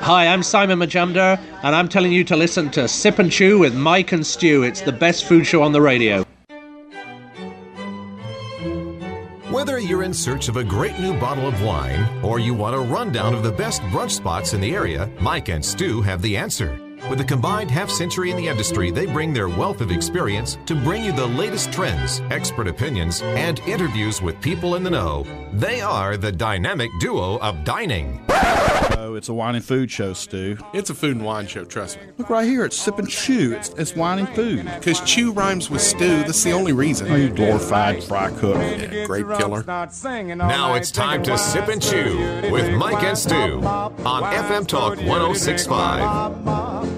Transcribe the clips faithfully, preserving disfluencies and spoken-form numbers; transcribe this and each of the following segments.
Hi, I'm Simon Majumdar, and I'm telling you to listen to Sip and Chew with Mike and Stu. It's the best food show on the radio. Whether you're in search of a great new bottle of wine or you want a rundown of the best brunch spots in the area, Mike and Stu have the answer. With a combined half century in the industry, they bring their wealth of experience to bring you the latest trends, expert opinions, and interviews with people in the know. They are the dynamic duo of dining. Oh, it's a wine and food show, Stu. It's a food and wine show, trust me. Look right here, it's Sip and Chew. It's, it's wine and food. Because chew rhymes with stew, that's the only reason. Oh, you glorified fry cook. Yeah, grape killer. Now it's time to Sip and Chew with Mike and Stu on F M Talk one oh six point five.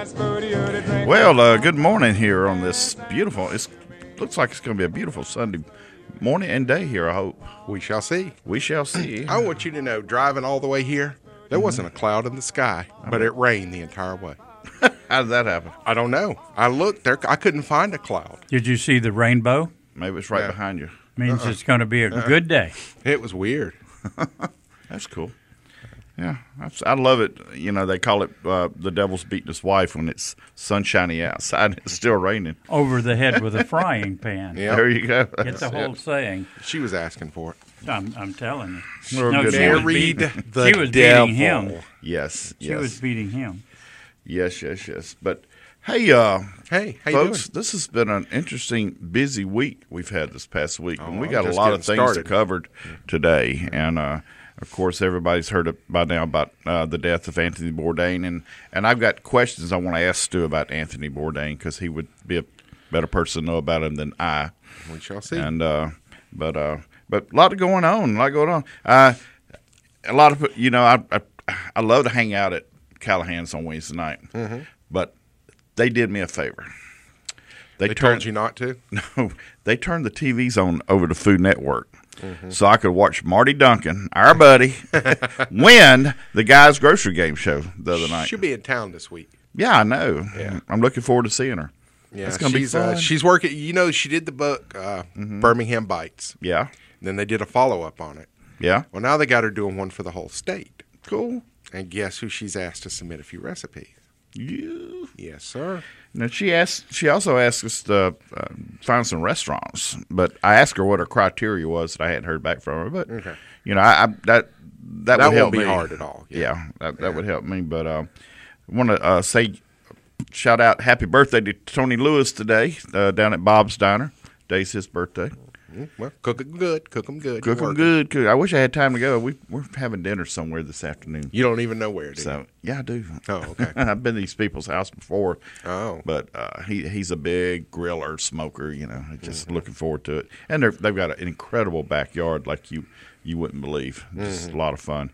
Well, uh, good morning here on this beautiful, it looks like it's going to be a beautiful Sunday morning and day here, I hope. We shall see. We shall see. I want you to know, driving all the way here, there wasn't a cloud in the sky, but it rained the entire way. How did that happen? I don't know. I looked there. I couldn't find a cloud. Did you see the rainbow? Maybe it's right Yeah. behind you. Means Uh-uh. it's going to be a Uh-uh. good day. It was weird. That's cool. Yeah, I love it. You know, they call it uh, the devil's beating his wife when it's sunshiny outside and it's still raining. Over the head with a frying pan. Yeah. There you go. Get the whole saying. She was asking for it. I'm, I'm telling you. We're No, good she morning. was Married beating, the she was devil. beating him. Yes, She yes. was beating him. Yes, yes, yes. But, hey, uh, Hey, how folks, you doing? this has been an interesting, busy week we've had this past week. Oh, and we I'm got a just lot of getting things started. to cover today. And, uh, of course, everybody's heard it by now about uh, the death of Anthony Bourdain. And, and I've got questions I want to ask Stu about Anthony Bourdain because he would be a better person to know about him than I. We shall see. And uh, but uh, but a lot of going on, a lot going on. Uh, a lot of you know, I, I I love to hang out at Callahan's on Wednesday night, Mm-hmm. but they did me a favor. they told you not to? No, they turned the T Vs on over to Food Network. Mm-hmm. So I could watch Marty Duncan, our buddy, win the Guys Grocery Game show the other night. She'll be in town this week. Yeah, I know. Yeah. I'm looking forward to seeing her. Yeah, It's gonna be she's, uh, fun. she's working. You know, she did the book uh, Birmingham Bites. Yeah, Then they did a follow up on it. yeah, Well, now they got her doing one for the whole state. cool. And guess who she's asked to submit a few recipes? You. Yes, sir. Now she asked. She also asked us to uh, find some restaurants, but I asked her what her criteria was that I hadn't heard back from her. But Okay. you know, I, I that that, That would won't help be me. hard at all. Yeah, Yeah. that, that would help me. But uh, I want to uh, say, shout out, happy birthday to Tony Lewis today uh, down at Bob's Diner. Today's his birthday. Mm, Well, cook them good. Cook them good. Cook You're them working. good. Cook. I wish I had time to go. We we're having dinner somewhere this afternoon. You don't even know where, do you? So yeah, I do. Oh, okay. I've been to these people's house before. Oh. But uh, he he's a big griller, smoker, you know, just Mm-hmm. looking forward to it. And they're, they've got an incredible backyard like you, you wouldn't believe. Just Mm-hmm. a lot of fun.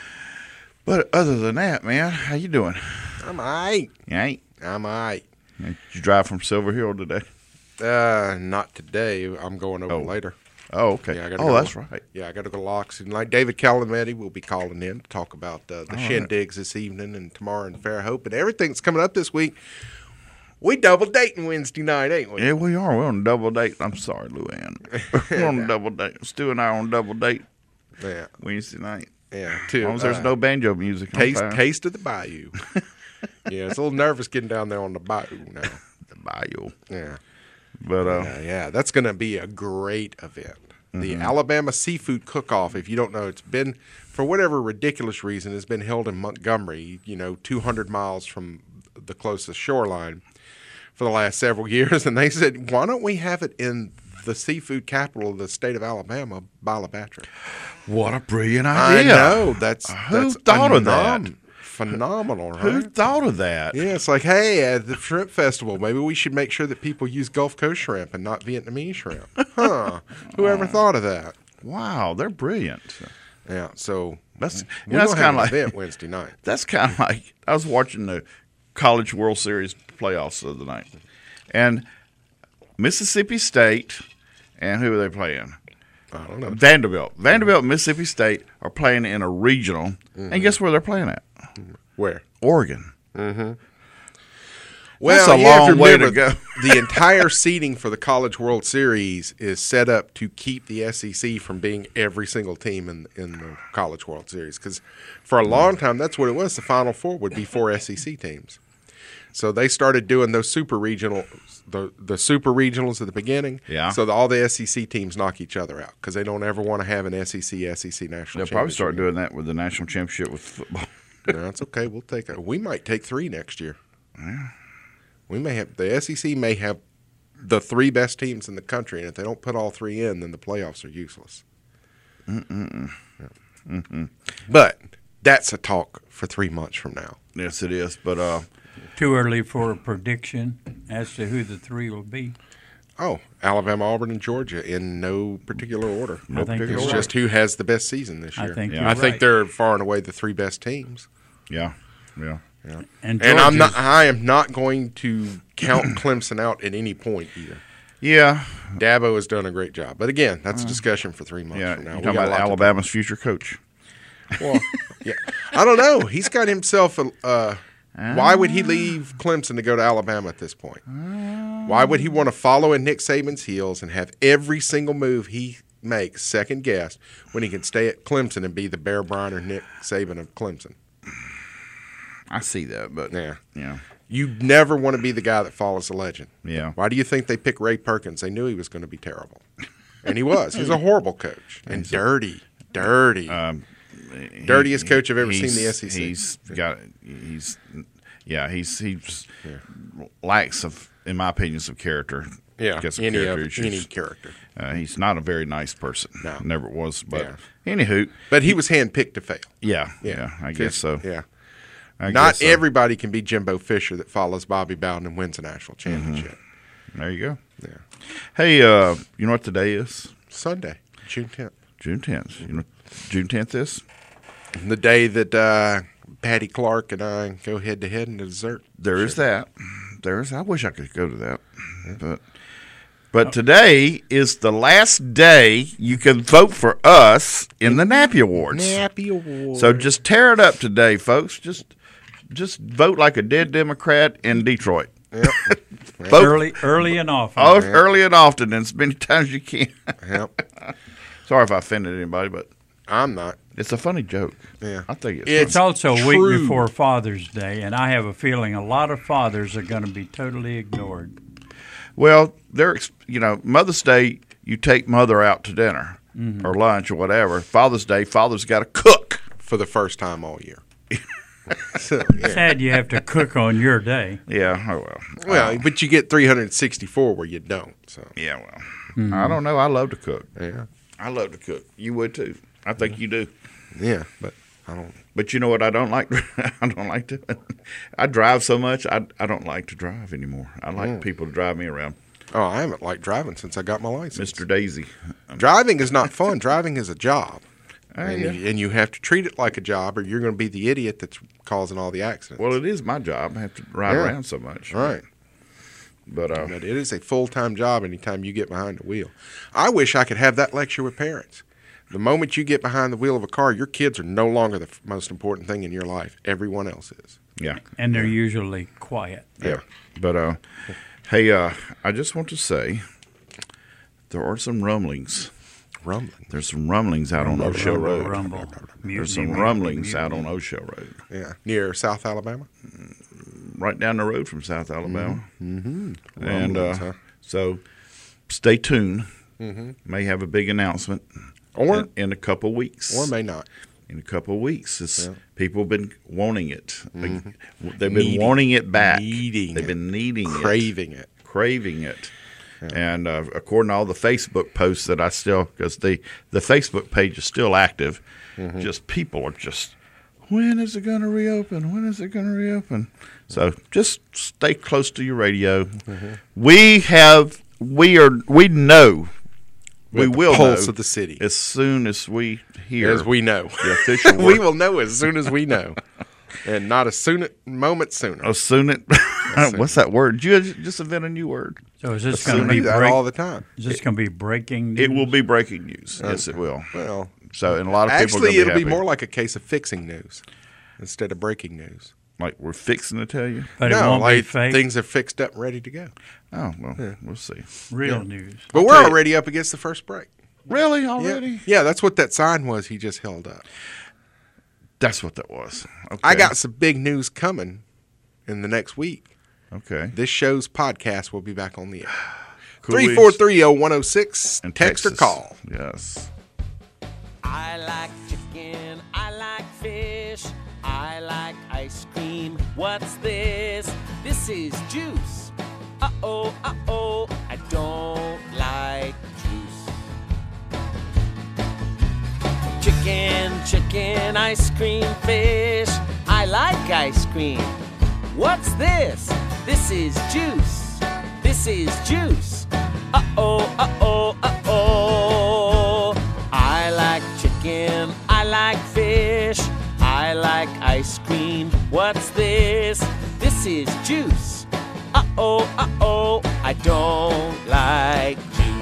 But other than that, man, how you doing? I'm all right. You ain't? I'm all right. Did you drive from Silver Hill today? Uh, not today. I'm going over Oh. later. Oh, okay. Yeah, I gotta oh, go. that's right. Yeah, I got to go to Locks. And like David Calametti will be calling in to talk about uh, the All shindigs this evening and tomorrow in Fairhope and everything that's coming up this week. We double dating Wednesday night, ain't we? Yeah, we are. We're on a double date. I'm sorry, Luann. We're on a double date. Stu and I are on a double date Yeah, Wednesday night. yeah. As Too. long as there's uh, no banjo music. I'm taste, fine. taste of the bayou. Yeah, it's a little nervous getting down there on the bayou now. The bayou. Yeah, But, uh, yeah, yeah. That's going to be a great event. The Mm-hmm. Alabama Seafood Cook-Off. If you don't know, it's been, for whatever ridiculous reason, it's been held in Montgomery, you know, two hundred miles from the closest shoreline for the last several years. And they said, why don't we have it in the seafood capital of the state of Alabama, Balabatra? what a brilliant I idea. know. That's, Who that's thought of phenom- that? Phenomenal, right? Who thought of that? Yeah, it's like, hey, at the shrimp festival, maybe we should make sure that people use Gulf Coast shrimp and not Vietnamese shrimp. Huh? Whoever thought of that? Wow, they're brilliant. Yeah. So That's you we're know, that's gonna kind have of an like event Wednesday night. that's kind of like I was watching the College World Series playoffs the other night, and Mississippi State and who are they playing? I don't know. Vanderbilt. Vanderbilt and Mississippi State are playing in a regional, Mm-hmm. and guess where they're playing at? Where? Oregon. Well, That's a you have long way to remember, go. The entire seeding for the College World Series is set up to keep the S E C from being every single team in in the College World Series. Because for a long time, that's what it was. The Final Four would be four S E C teams. So they started doing those super regional, the the super regionals at the beginning. Yeah. So that all the S E C teams knock each other out because they don't ever want to have an S E C S E C national. They'll probably championship start game. doing that with the national championship with football. No, that's okay. We'll take that. We might take three next year. Yeah. We may have the S E C may have the three best teams in the country, and if they don't put all three in, then the playoffs are useless. Mm-mm. Yeah. Mm-mm. But that's a talk for three months from now. Yes, it is. But uh, Too early for a prediction as to who the three will be. Oh, Alabama, Auburn, and Georgia in no particular order. I think It's you're right. just who has the best season this I year. think Yeah. you're I think right. they're far and away the three best teams. yeah, yeah. And, And I'm not. Georgia's- I am not going to count Clemson out at any point either. Yeah, Dabo has done a great job, but again, that's a discussion for three months yeah. from You're now. We talking got a about lot to Alabama's future coach. do. Well, yeah, I don't know. He's got himself a. Uh, why would he leave Clemson to go to Alabama at this point? Why would he want to follow in Nick Saban's heels and have every single move he makes second guessed when he can stay at Clemson and be the Bear Bryant or Nick Saban of Clemson? I see that, but Yeah. yeah, You never want to be the guy that follows the legend. yeah. Why do you think they picked Ray Perkins? They knew he was going to be terrible. And he was. He was a horrible coach. And dirty. Dirty. Um, Dirtiest coach I've ever he's- seen in the S E C. He's got. He's. Yeah, he's he's lacks of, in my opinion, some character. yeah, Got some any, character of, issues. any character. Uh, he's not a very nice person. No. Never was. But Yeah. anywho, But he was handpicked to fail. yeah, Yeah, yeah, I 'Cause- guess so. Yeah. I Not guess so. everybody can be Jimbo Fisher that follows Bobby Bowden and wins a national championship. There you go. Yeah. Hey, uh, you know what today is? Sunday, June tenth. June tenth. You know what June tenth is? The day that uh, Patty Clark and I go head to head in the dessert. There is that. There is. I wish I could go to that, but but today is the last day you can vote for us in the Nappy Awards. Nappy Award. So just tear it up today, folks. Just just vote like a dead Democrat in Detroit. Yep. Vote Early, early and often. oh, early and often, and as many times as you can. Yep. Sorry if I offended anybody, but I'm not. it's a funny joke. Yeah. I think it's. It's- It's also a week True. before Father's Day, and I have a feeling a lot of fathers are going to be totally ignored. Well, they're ex- you know Mother's Day, you take mother out to dinner Mm-hmm. or lunch or whatever. Father's Day, father's got to cook. For the first time all year. so, yeah. Sad you have to cook on your day. Yeah, oh well. Well, but you get three hundred sixty-four where you don't. So Yeah, well. I don't know. I love to cook. yeah, I love to cook. You would too. I think you do. yeah, but I don't. But you know what I don't like? I don't like to. I drive so much. I, I don't like to drive anymore. I like Mm. people to drive me around. Oh, I haven't liked driving since I got my license. Mister Daisy. Driving is not fun. Driving is a job, Uh, and, yeah. you, and you have to treat it like a job, or you're going to be the idiot that's causing all the accidents. Well, it is my job. I have to ride Yeah. around so much. right. But uh, But it is a full time job anytime you get behind the wheel. I wish I could have that lecture with parents. The moment you get behind the wheel of a car, your kids are no longer the f- most important thing in your life. Everyone else is. yeah. And they're usually quiet. Yeah. But uh, hey, uh, I just want to say there are some rumblings. Rumbling. There's some rumblings out on O'Shell Road. Rumble. There's some Mutiny, rumblings mutiny, out on mutiny. O'Shell Road, Yeah. Near South Alabama? right down the road from South Alabama. Mm-hmm. And Rumblings, uh, huh? so stay tuned. Mm-hmm. May have a big announcement Or, in, in a couple weeks. or may not. in a couple of weeks. It's, Yeah. People have been wanting it. Like, they've been Needing- wanting it back. needing They've it. been needing it. Craving it. Craving it. And uh, according to all the Facebook posts that I still, because the, the Facebook page is still active, Mm-hmm. just people are just, when is it going to reopen? When is it going to reopen? So just stay close to your radio. Mm-hmm. We have, we are, we know, we With the will pulse know of the city. as soon as we hear As we know. the official we word. will know as soon as we know. And not a soon moment sooner. As soon it, what's that word? Did you just invent a new word? So is this I going to do be that break, all the time. is this going to be breaking news? It will be breaking news. Yes, it will. Well, So, and a lot of people are actually, gonna be it'll be happy. more like a case of fixing news instead of breaking news. Like we're fixing to tell you? But it no, won't like be fake. things are fixed up and ready to go. Oh, well, yeah. We'll see. Real Yeah. news. But I'll we're tell you- already up against the first break. Really? Yeah. Already? yeah, that's what that sign was he just held up. That's what that was. Okay. I got some big news coming in the next week. Okay. This show's podcast will be back on the air. Cool three four three oh one oh six. in Text or Texas. call. Yes. I like chicken, I like fish, I like ice cream. What's this? This is juice. Uh-oh, uh-oh, I don't like juice. Chicken, chicken, ice cream, fish, I like ice cream. What's this? This is juice. This is juice. Uh-oh, uh-oh, uh-oh. I like chicken, I like fish, I like ice cream. What's this? This is juice. Uh-oh, uh-oh, I don't like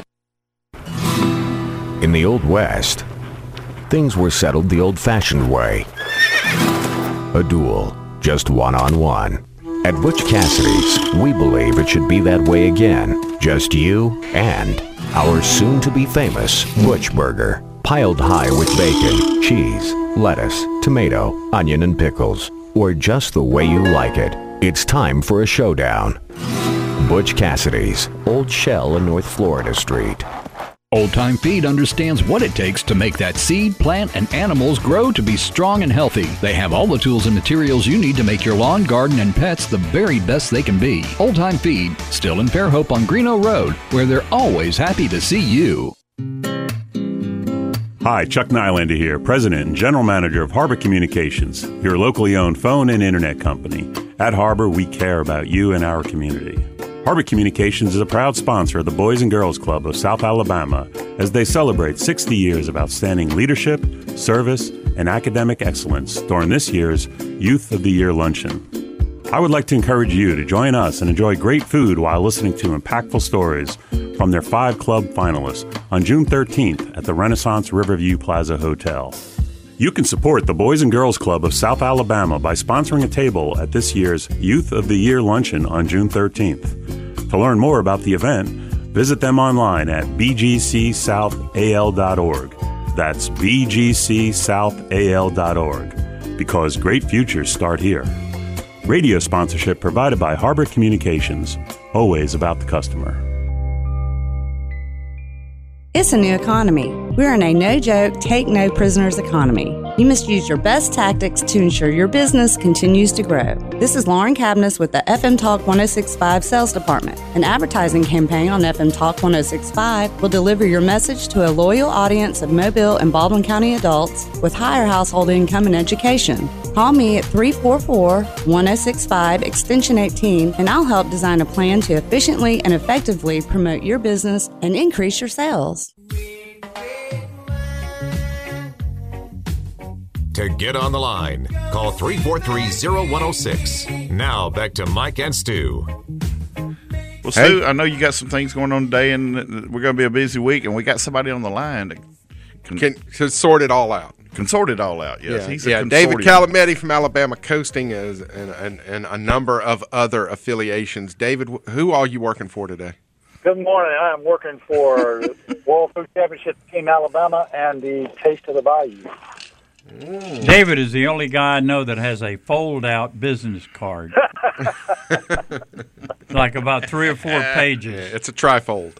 juice. In the Old West, things were settled the old-fashioned way. A duel, just one-on-one. At Butch Cassidy's, we believe it should be that way again. Just you and our soon-to-be famous Butch Burger. Piled high with bacon, cheese, lettuce, tomato, onion, and pickles. Or just the way you like it. It's time for a showdown. Butch Cassidy's, Old Shell in North Florida Street. Old Time Feed understands what it takes to make that seed, plant, and animals grow to be strong and healthy. They have all the tools and materials you need to make your lawn, garden, and pets the very best they can be. Old Time Feed, still in Fairhope on Greeno Road, where they're always happy to see you. Hi, Chuck Nylander here, President and General Manager of Harbor Communications, your locally owned phone and internet company. At Harbor, we care about you and our community. Harbor Communications is a proud sponsor of the Boys and Girls Club of South Alabama as they celebrate sixty years of outstanding leadership, service, and academic excellence during this year's Youth of the Year Luncheon. I would like to encourage you to join us and enjoy great food while listening to impactful stories from their five club finalists on June thirteenth at the Renaissance Riverview Plaza Hotel. You can support the Boys and Girls Club of South Alabama by sponsoring a table at this year's Youth of the Year Luncheon on June thirteenth. To learn more about the event, visit them online at b g c south a l dot org. That's b g c south a l dot org. Because great futures start here. Radio sponsorship provided by Harbor Communications, always about the customer. It's a new economy. We're in a no-joke, take-no-prisoners economy. You must use your best tactics to ensure your business continues to grow. This is Lauren Cabness with the F M Talk one oh six point five Sales Department. An advertising campaign on F M Talk one oh six point five will deliver your message to a loyal audience of Mobile and Baldwin County adults with higher household income and education. Call me at three four four, one oh six five, extension eighteen, and I'll help design a plan to efficiently and effectively promote your business and increase your sales. To get on the line, call three four three, oh one oh six. Now back to Mike and Stu. Well, Stu, I know you got some things going on today, and we're going to be a busy week, and we got somebody on the line to con- Can, can sort it all out. can sort it all out. Yes, Yeah, he's a yeah. David consortium. Calametti from Alabama Coasting is, and, and, and a number of other affiliations. David, wh- who are you working for today? Good morning. I am working for the World Food Championship Team Alabama and the Taste of the Bayou. Mm. David is the only guy I know that has a fold-out business card. Like about three or four pages. Yeah, it's a trifold.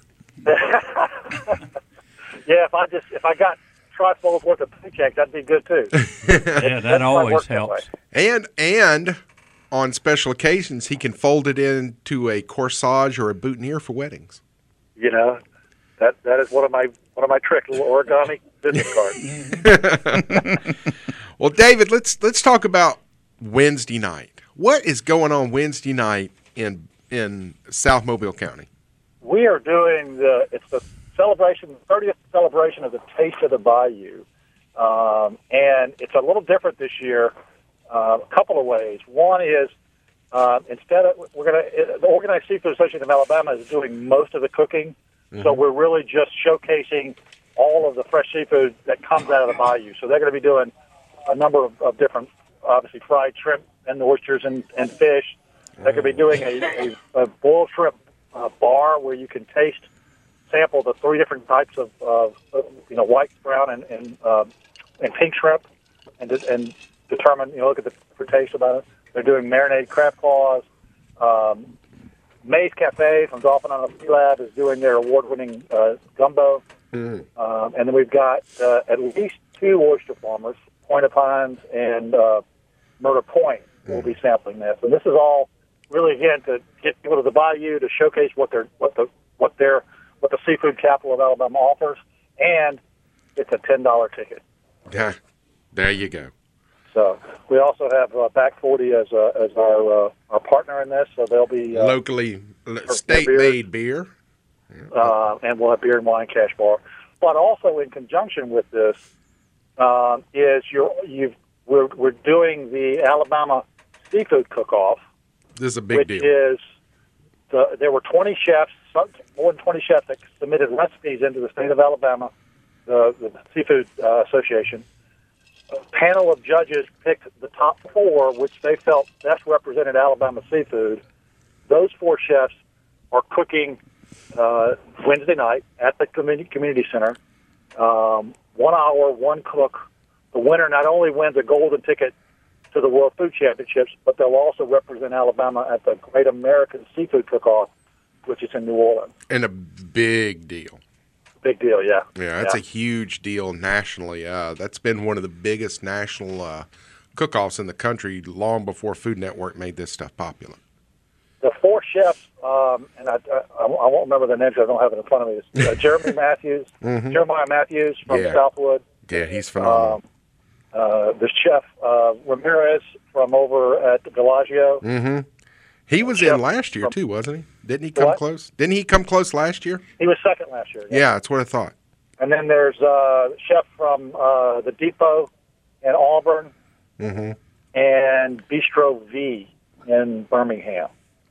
Yeah, if I just if I got trifolds worth of paychecks, that'd be good too. Yeah, that always helps. And and on special occasions, he can fold it into a corsage or a boutonniere for weddings. You know, that that is one of my one of my tricks, a little origami business card. Well, David, let's let's talk about Wednesday night. What is going on Wednesday night in in South Mobile County? We are doing the it's the celebration, the thirtieth celebration of the Taste of the Bayou, um, and it's a little different this year. Uh, a couple of ways. One is uh, instead of we're going to the Organized Seafood Association of Alabama is doing most of the cooking, mm-hmm. so we're really just showcasing all of the fresh seafood that comes out of the bayou. So they're going to be doing a number of, of different, obviously fried shrimp and oysters and, and fish. They're going to be doing a, a, a boiled shrimp uh, bar where you can taste, sample the three different types of, of you know, white, brown, and and, uh, and pink shrimp, and and determine, you know, look at the for taste about it. They're doing marinated crab claws. Um, Maze Cafe from Dolphin Island Sea Lab is doing their award-winning uh, gumbo. Mm. Um, and then we've got uh, at least two oyster farmers, Point of Pines and uh, Murder Point, will be sampling this. And this is all really, again, to get people to the bayou to showcase what their what the what their what the seafood capital of Alabama offers, and it's a ten dollar ticket. Yeah, there you go. So we also have uh, Back forty as uh, as our uh, our partner in this, so they'll be uh, locally state made beer, uh, and we'll have beer and wine cash bar. But also in conjunction with this um, is you're you've we're we're doing the Alabama Seafood Cook-Off. This is a big which deal. Is the, there were twenty chefs, more than twenty chefs that submitted recipes into the state of Alabama, the, the Seafood uh, Association. A panel of judges picked the top four, which they felt best represented Alabama seafood. Those four chefs are cooking uh, Wednesday night at the community, community center. Um, one hour, one cook. The winner not only wins a golden ticket to the World Food Championships, but they'll also represent Alabama at the Great American Seafood Cook-Off, which is in New Orleans. And a big deal. Big deal, yeah. Yeah, that's yeah. a huge deal nationally. Uh, that's been one of the biggest national uh, cook-offs in the country long before Food Network made this stuff popular. The four chefs, um, and I, I, I won't remember their names, I don't have it in front of me. It's, uh, Jeremy Matthews, mm-hmm. Jeremiah Matthews from yeah. Southwood. Yeah, he's phenomenal. Um, uh, the chef, uh, Ramirez from over at Bellagio. Mm-hmm. He was chef in last year, from, too, wasn't he? Didn't he come what? close? Didn't he come close last year? He was second last year. Yeah, yeah that's what I thought. And then there's a uh, chef from uh, the Depot in Auburn mm-hmm. and Bistro V in Birmingham.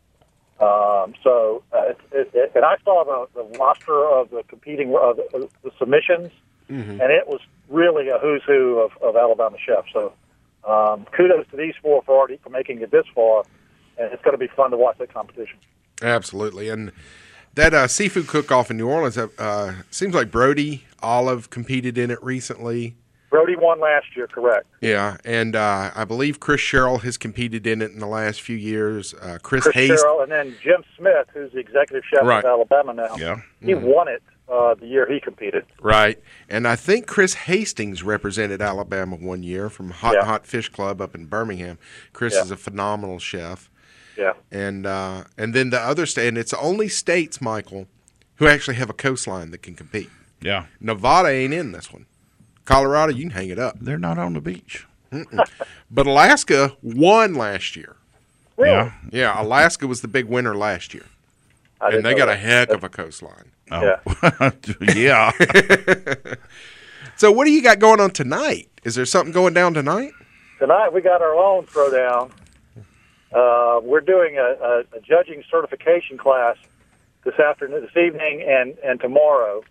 Um, so, uh, it, it, it, and I saw the, the roster of the competing uh, the, the submissions, mm-hmm. and it was really a who's who of, of Alabama chefs. So, um, kudos to these four for already for making it this far, and it's going to be fun to watch that competition. Absolutely, and that uh, seafood cook-off in New Orleans uh, seems like Brody Olive competed in it recently. Brody won last year, correct? Yeah, and uh, I believe Chris Sherrill has competed in it in the last few years. Uh, Chris, Chris Hayes, Sherrill, and then Jim Smith, who's the executive chef right. of Alabama now. Yeah, he mm-hmm. won it uh, the year he competed. Right, and I think Chris Hastings represented Alabama one year from Hot yeah. Hot Fish Club up in Birmingham. Chris yeah. is a phenomenal chef. Yeah, and uh, and then the other state, and it's only states, Michael, who actually have a coastline that can compete. Yeah, Nevada ain't in this one. Colorado, you can hang it up. They're not on the beach. But Alaska won last year. Really? Yeah, yeah. Alaska was the big winner last year, and they got that. a heck of a coastline. Oh. Yeah. yeah. So, what do you got going on tonight? Is there something going down tonight? Tonight we got our own throwdown. Uh, we're doing a, a, a judging certification class this afternoon, this evening, and, and tomorrow.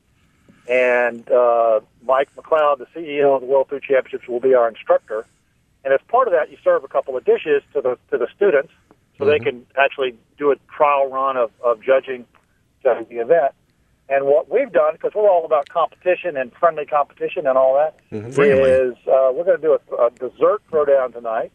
And uh, Mike McLeod, the C E O of the World Food Championships, will be our instructor. And as part of that, you serve a couple of dishes to the to the students, so mm-hmm. they can actually do a trial run of, of judging, judging the event. And what we've done, because we're all about competition and friendly competition and all that, mm-hmm. is uh, we're going to do a, a dessert throwdown tonight.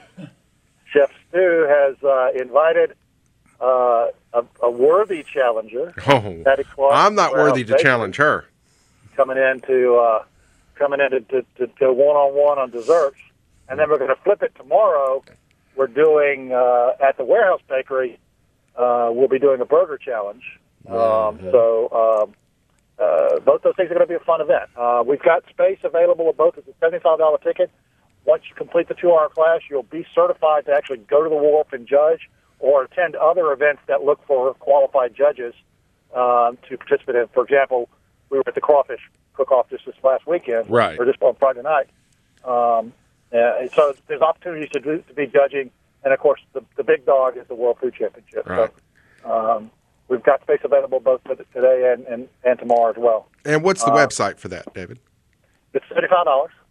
Chef Stu has uh, invited uh, a, a worthy challenger. Oh, Patty Clark, I'm not worthy to Baker, challenge her. Coming in to uh, coming in to, to, to, to one-on-one on desserts, and then we're going to flip it tomorrow. We're doing uh, at the Warehouse Bakery. Uh, we'll be doing a burger challenge. Um, mm-hmm. So um, uh, both those things are going to be a fun event. Uh, we've got space available at both. It's a seventy-five dollar ticket. Once you complete the two-hour class, you'll be certified to actually go to the wharf and judge or attend other events that look for qualified judges um, to participate in. For example, we were at the Crawfish Cook-Off just this last weekend, right. or just on Friday night. Um, uh, so there's opportunities to, do, to be judging, and, of course, the, the big dog is the World Food Championship. Right. So um, we've got space available both today and, and, and tomorrow as well. And what's the uh, website for that, David? It's seventy-five dollars.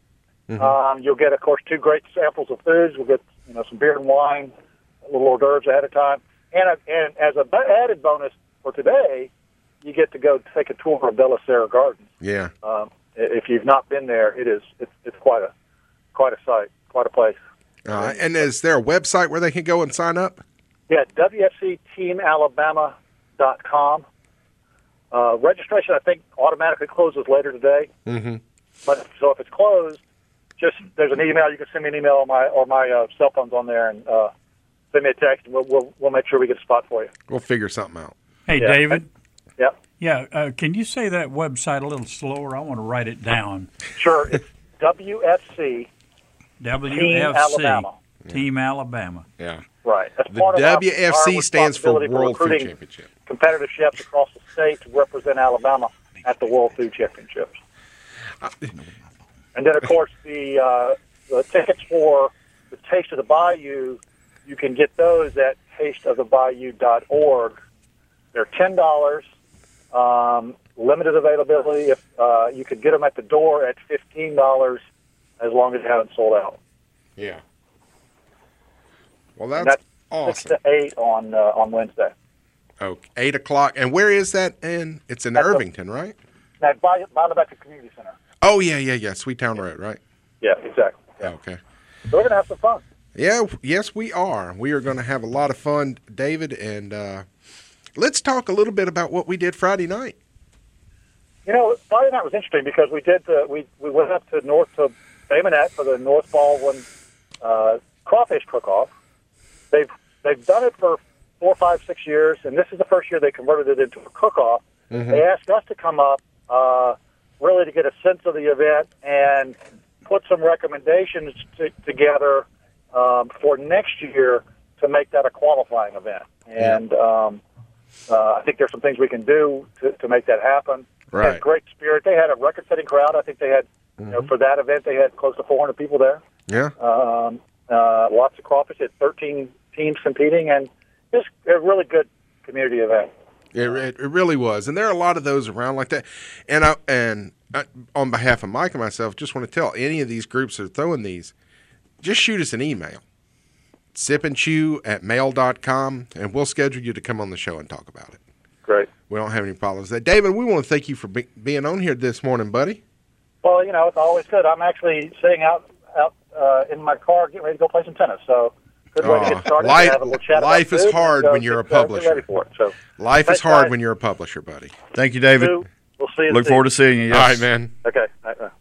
Mm-hmm. Um, you'll get, of course, two great samples of foods. We'll get, you know, some beer and wine, little hors d'oeuvres ahead of time. And, uh, and as an added bonus for today, you get to go take a tour of Bella Serra Gardens. Yeah. Um, if you've not been there, it is it's, it's quite a quite a sight, quite a place. Uh, and is there a website where they can go and sign up? Yeah, W F C team alabama dot com. Uh, registration, I think, automatically closes later today. Mm-hmm. But so if it's closed, just there's an email. You can send me an email, or my or my uh, cell phone's on there, and uh, send me a text, and we'll, we'll we'll make sure we get a spot for you. We'll figure something out. Hey, Yeah. David. Yeah. Yeah. Uh, can you say that website a little slower? I want to write it down. Sure. It's W F C. W Team F C. Alabama. Team Alabama. Yeah. Right. That's The part of our- W F C our stands for responsibility World Food recruiting Championship. Competitive chefs across the state to represent Alabama at the World Food Championships. And then, of course, the, uh, the tickets for the Taste of the Bayou, you can get those at taste of the bayou dot org. They're ten dollars, um, limited availability. If uh, you could get them at the door at fifteen dollars, as long as they haven't sold out. Yeah. Well, And that's, that's awesome. six to eight on uh, on Wednesday. Okay, eight o'clock. And where is that in? It's in That's a- Irvington, right? Now, by, by the Becker Community Center. Oh, yeah, yeah, yeah. Sweet Town Road, right? Yeah, exactly. Okay. So we're going to have some fun. Yeah, yes, we are. We are going to have a lot of fun, David. And uh, let's talk a little bit about what we did Friday night. You know, Friday night was interesting because we did the, we we went up to North to Bay Minette for the North Baldwin uh, crawfish cook-off. They've they've done it for four, five, six years, and this is the first year they converted it into a cook-off. Mhm. They asked us to come up, uh, really to get a sense of the event and put some recommendations t- together um, for next year to make that a qualifying event. And um, uh, I think there's some things we can do to, to make that happen. They Right. had great spirit. They had a record-setting crowd. I think they had, you know, for that event, they had close to four hundred people there. Yeah. Um, uh, lots of crawfish. They had thirteen teams competing, and just a really good community event. It, it, it really was, and there are a lot of those around like that. And I, and I, on behalf of Mike and myself, just want to tell any of these groups that are throwing these, just shoot us an email, sip and chew at mail dot com, and we'll schedule you to come on the show and talk about it. Great. We don't have any problems with that. David, we want to thank you for be, being on here this morning, buddy. Well, you know, it's always good. I'm actually sitting out out uh, in my car getting ready to go play some tennis. So good way to Aw, get started. life- have a little chat about life is food hard and, uh, when you're a get, uh, get publisher. ready for it. So Life thanks, is hard guys. when you're a publisher, buddy. Thank you, David. We'll see you. Look this forward to evening. seeing you. Yes. All right, man. Okay. All right.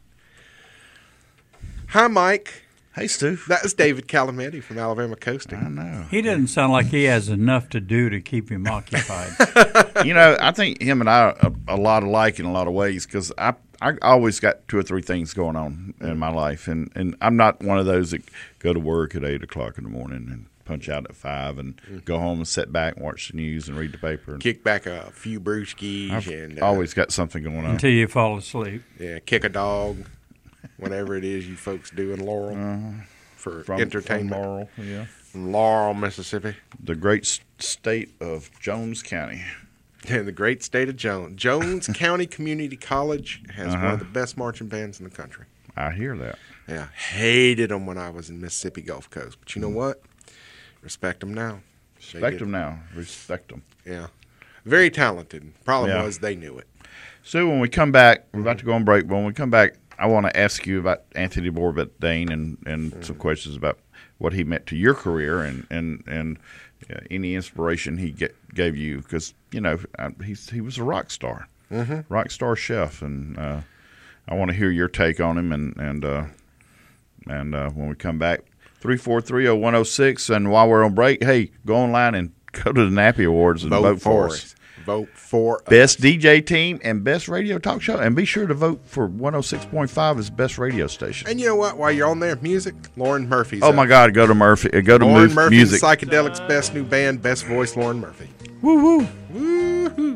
Hi, Mike. Hey, Stu. That is David Calametti from Alabama Coasting. I know. He doesn't sound like he has enough to do to keep him occupied. You know, I think him and I are a, a lot alike in a lot of ways because I I always got two or three things going on in my life, and, and I'm not one of those that go to work at eight o'clock in the morning and punch out at five and go home and sit back and watch the news and read the paper. And Kick back a few brewskis. I've and uh, always got something going on. Until you fall asleep. Yeah, kick a dog, whatever it is you folks do in Laurel Uh, for from, entertainment. From Laurel, yeah. From Laurel, Mississippi. The great s- state of Jones County. In the great state of Jones. Jones County Community College has one Uh-huh. of the best marching bands in the country. I hear that. Yeah, hated them when I was in Mississippi Gulf Coast. But you know what? Respect them now. They Respect did. them now. Respect them. Yeah. Very talented. Problem Yeah. was they knew it. So when we come back, we're about to go on break. But when we come back, I want to ask you about Anthony Bourdain and, and Mm-hmm. some questions about what he meant to your career and and and uh, any inspiration he get, gave you because you know uh, he's he was a rock star, Mhm. rock star chef, and uh, I want to hear your take on him. And and uh, and uh, when we come back, three four three oh one oh six, and while we're on break, hey, go online and go to the Nappy Awards and vote, Vote for for us. us. Vote for Best D J team and best radio talk show. And be sure to vote for one oh six point five as best radio station. And you know what? While you're on there, music, Lauren Murphy's Oh, up. my God. Go to Murphy. uh, Go to Lauren Mu- Murphy, Music. Psychedelics Best New Band, Best Voice, Lauren Murphy. Woo woo. Woo-hoo.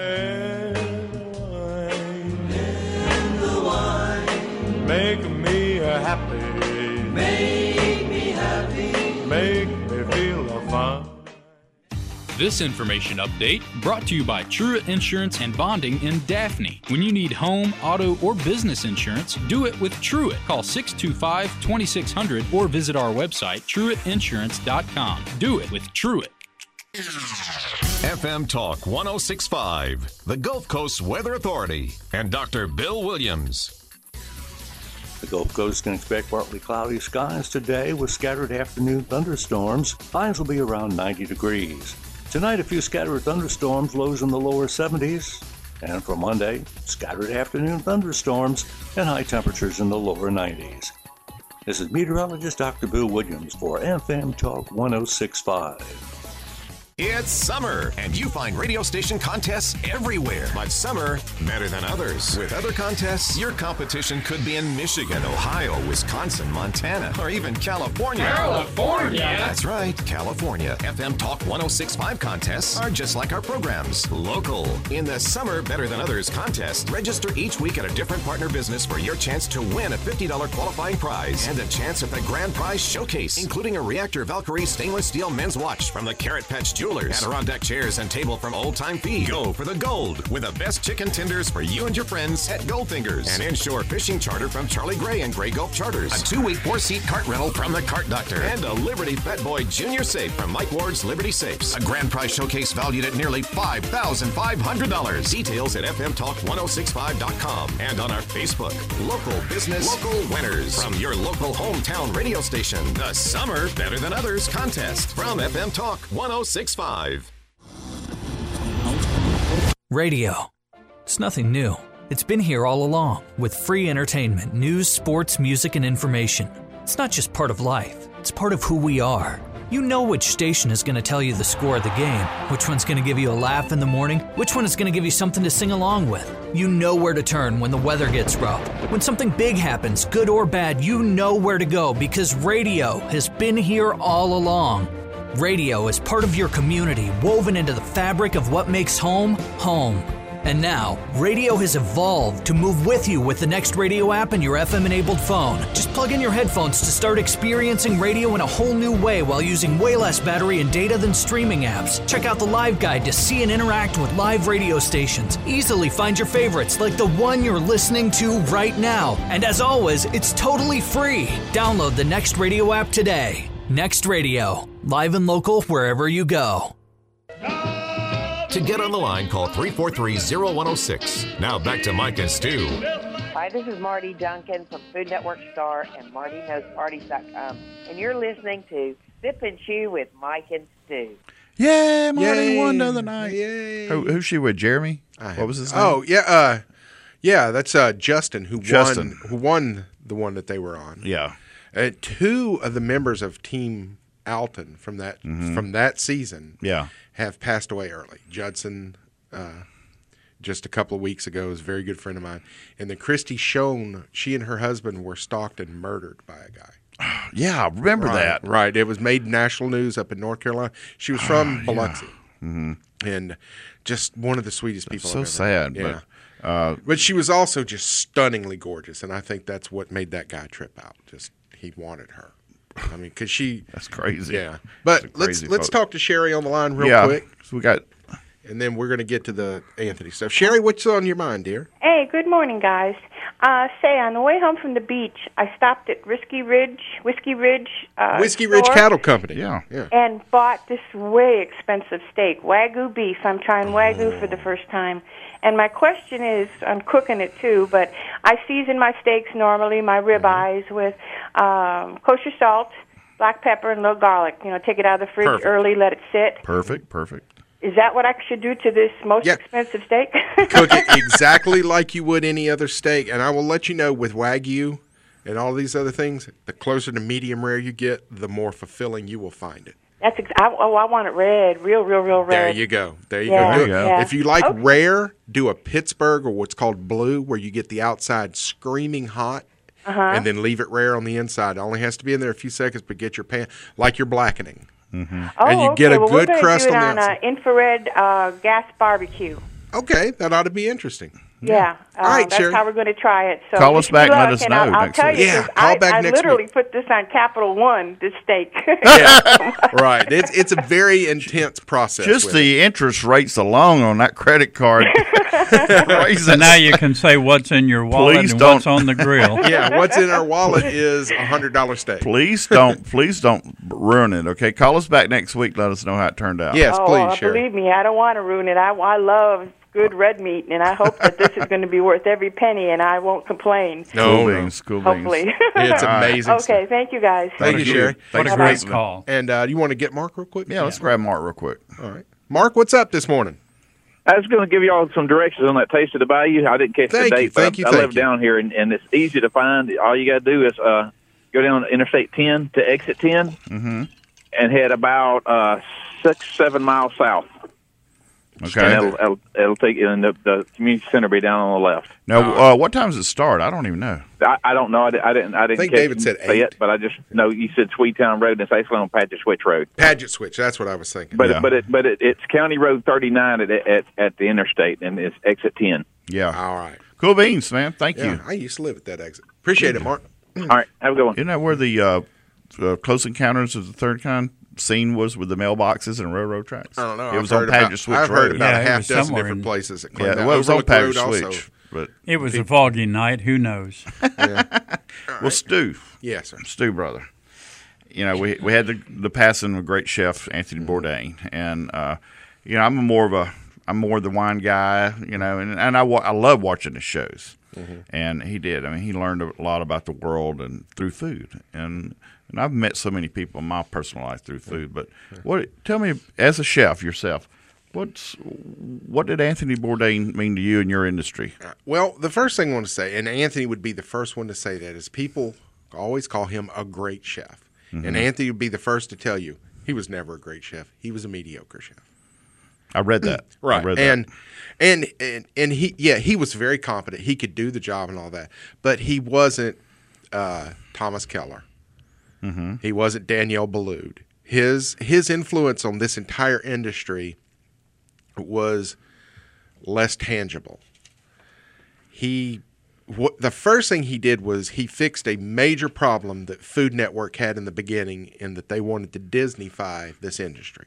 Make me happy. Make me happy. Make me feel fun. This information update brought to you by Truett Insurance and Bonding in Daphne. When you need home, auto, or business insurance, do it with Truett. Call six two five, two six zero zero or visit our website, truett insurance dot com. Do it with Truett. F M Talk one oh six point five, the Gulf Coast Weather Authority, and Doctor Bill Williams. The Gulf Coast can expect partly cloudy skies today with scattered afternoon thunderstorms. Highs will be around ninety degrees. Tonight, a few scattered thunderstorms, lows in the lower seventies. And for Monday, scattered afternoon thunderstorms and high temperatures in the lower nineties. This is meteorologist Doctor Bill Williams for F M Talk one oh six point five. It's summer, and you find radio station contests everywhere. But summer better than others. With other contests, your competition could be in Michigan, Ohio, Wisconsin, Montana, or even California. California? That's right, California. F M Talk one oh six point five contests are just like our programs, local. In the Summer Better Than Others contest, register each week at a different partner business for your chance to win a fifty dollars qualifying prize and a chance at the grand prize showcase, including a Reactor Valkyrie stainless steel men's watch from the Carrot Patch Jewelers, Adirondack chairs and table from Old Time Feed. Go for the gold with the best chicken tenders for you and your friends at Goldfingers. An inshore fishing charter from Charlie Gray and Gray Gulf Charters. A two-week four-seat cart rental from the Cart Doctor. And a Liberty Fat Boy Junior Safe from Mike Ward's Liberty Safes. A grand prize showcase valued at nearly five thousand five hundred dollars. Details at f m talk one oh six five dot com and on our Facebook. Local business, local winners. From your local hometown radio station, the Summer Better Than Others contest from F M Talk one oh six point five. Radio. It's nothing new. It's been here all along with free entertainment, news, sports, music, and information. It's not just part of life. It's part of who we are. You know which station is going to tell you the score of the game, which one's going to give you a laugh in the morning, which one is going to give you something to sing along with. You know where to turn when the weather gets rough. When something big happens, good or bad, you know where to go because radio has been here all along. Radio is part of your community, woven into the fabric of what makes home, home. And now, radio has evolved to move with you with the Next Radio app and your F M-enabled phone. Just plug in your headphones to start experiencing radio in a whole new way while using way less battery and data than streaming apps. Check out the live guide to see and interact with live radio stations. Easily find your favorites like the one you're listening to right now. And as always, it's totally free. Download the Next Radio app today. Next Radio, live and local wherever you go. To get on the line, call three four three, zero one zero six. Now back to Mike and Stu. Hi, this is Marty Duncan from Food Network Star and Marty Knows Parties dot com. And you're listening to Sip and Chew with Mike and Stu. Yeah, Marty Yay. won the other night. Yay. Who, who's she with? Jeremy? I What was his name? Oh, yeah, uh, yeah, that's uh, Justin who Justin. won who won the one that they were on. Yeah. Uh, two of the members of Team Alton from that Mhm. from that season Yeah. have passed away early. Judson, uh, just a couple of weeks ago, is a very good friend of mine. And then Christy Schoen, she and her husband were stalked and murdered by a guy. Yeah, I remember Right, that. Right. It was made national news up in North Carolina. She was from Biloxi. Mm-hmm. And just one of the sweetest people so I've ever sad, met. Yeah. but uh, But she was also just stunningly gorgeous, and I think that's what made that guy trip out. Just he wanted her. I mean, because she that's crazy. Yeah, but That's a let's crazy let's photo. talk to Sherry on the line real Yeah, quick. So we got, and then we're going to get to the Anthony stuff. Sherry, what's on your mind, dear? Hey, good morning, guys. Uh, say, on the way home from the beach, I stopped at Whiskey Ridge, Whiskey Ridge, uh, Whiskey Ridge store Cattle Company. Yeah, yeah. and bought this way expensive steak, Wagyu beef. I'm trying Wagyu for the first time. And my question is, I'm cooking it too, but I season my steaks normally, my ribeyes, with um, kosher salt, black pepper, and a little garlic. You know, take it out of the fridge Perfect. early, let it sit. perfect, perfect. Is that what I should do to this most Yeah. expensive steak? Cook it exactly like you would any other steak, and I will let you know with Wagyu and all these other things, the closer to medium rare you get, the more fulfilling you will find it. That's ex- I, oh, I want it red, real, real, real red. There you go. There you Yeah, go. Do it. yeah. If you like Okay. rare, do a Pittsburgh or what's called blue, where you get the outside screaming hot, Uh-huh. and then leave it rare on the inside. It only has to be in there a few seconds, but get your pan like you're blackening. Mm-hmm. Oh, and you okay. get a well, good we're gonna crust do it on the on outside. uh, infrared uh, gas barbecue. Okay, that ought to be interesting. Yeah, All right, uh, that's Sherry. how we're going to try it. So Call wish us back me and let luck, us and know I'll, I'll next tell week. you, Yeah, 'cause call I, back I next literally week. put this on Capital One, this steak. Yeah, right. It's it's a very intense process. Just with the it. interest rates alone on that credit card. So now you can say what's in your wallet Please and don't. what's on the grill. Yeah, what's in our wallet is a hundred dollar steak. Please don't, please don't ruin it. Okay, call us back next week. Let us know how it turned out. Yes, oh, please, well, Sherry. believe me, I don't want to ruin it. I, I love good red meat, and I hope that this is going to be worth every penny, and I won't complain. No, cool no. beans, cool Hopefully. beans. It's amazing. Okay, thank you guys. Thank you, Sherry. What a Thanks great for call. And uh, you want to get Mark real quick? Yeah, let's grab Mark real quick. All right, Mark, what's up this morning? I was going to give you all some directions on that Taste of the Bayou. I didn't catch Thank the date, you, thank but you, I, I thank live you. down here, and, and it's easy to find. All you got to do is uh, go down Interstate ten to exit ten Mm-hmm. and head about uh, six, seven miles south. Okay. And it'll, it'll, it'll take you, and the, the community center will be down on the left. Now, uh, what time does it start? I don't even know. I, I don't know. I, di- I didn't. I didn't. think catch David him said say eight. it, but I just know you said Sweetown Road, and it's actually on Paget Switch Road. Paget Switch. That's what I was thinking. But Yeah. it, but it, but it, it's County Road thirty-nine at, at at the interstate, and it's exit ten. Yeah. All right. Cool beans, man. Thank Yeah, you. I used to live at that exit. Appreciate it, Mark. All right, have a good one. Isn't that where the uh, uh, Close Encounters of the Third Kind scene was with the mailboxes and railroad tracks? I don't know. It I've was on heard about- Paget Switch I've Road. heard about Yeah, a it half was dozen somewhere different in- places. That Yeah, claim that. well, it was on Overlook Paget Road Switch. also. But It was a foggy night. Who knows? well, Stu, Yes, sir. Stu, brother. You know, we we had the the passing of a great chef, Anthony Bourdain, and uh, you know, I'm a more of a I'm more the wine guy, you know, and and I wa- I love watching his shows, Mm-hmm. and he did. I mean, he learned a lot about the world and through food, and and I've met so many people in my personal life through food. But what? Tell me, as a chef yourself, what's what did Anthony Bourdain mean to you in your industry? Well, the first thing I want to say, and Anthony would be the first one to say that, is people always call him a great chef. Mhm. And Anthony would be the first to tell you he was never a great chef. He was a mediocre chef. I read that. Right. I read that. and, and and and he yeah, he was very competent. He could do the job and all that. But he wasn't uh, Thomas Keller. Mm-hmm. He wasn't Danielle Boulud. His his influence on this entire industry was less tangible. He what the first thing he did was he fixed a major problem that Food Network had in the beginning, in that they wanted to Disney-fy this industry.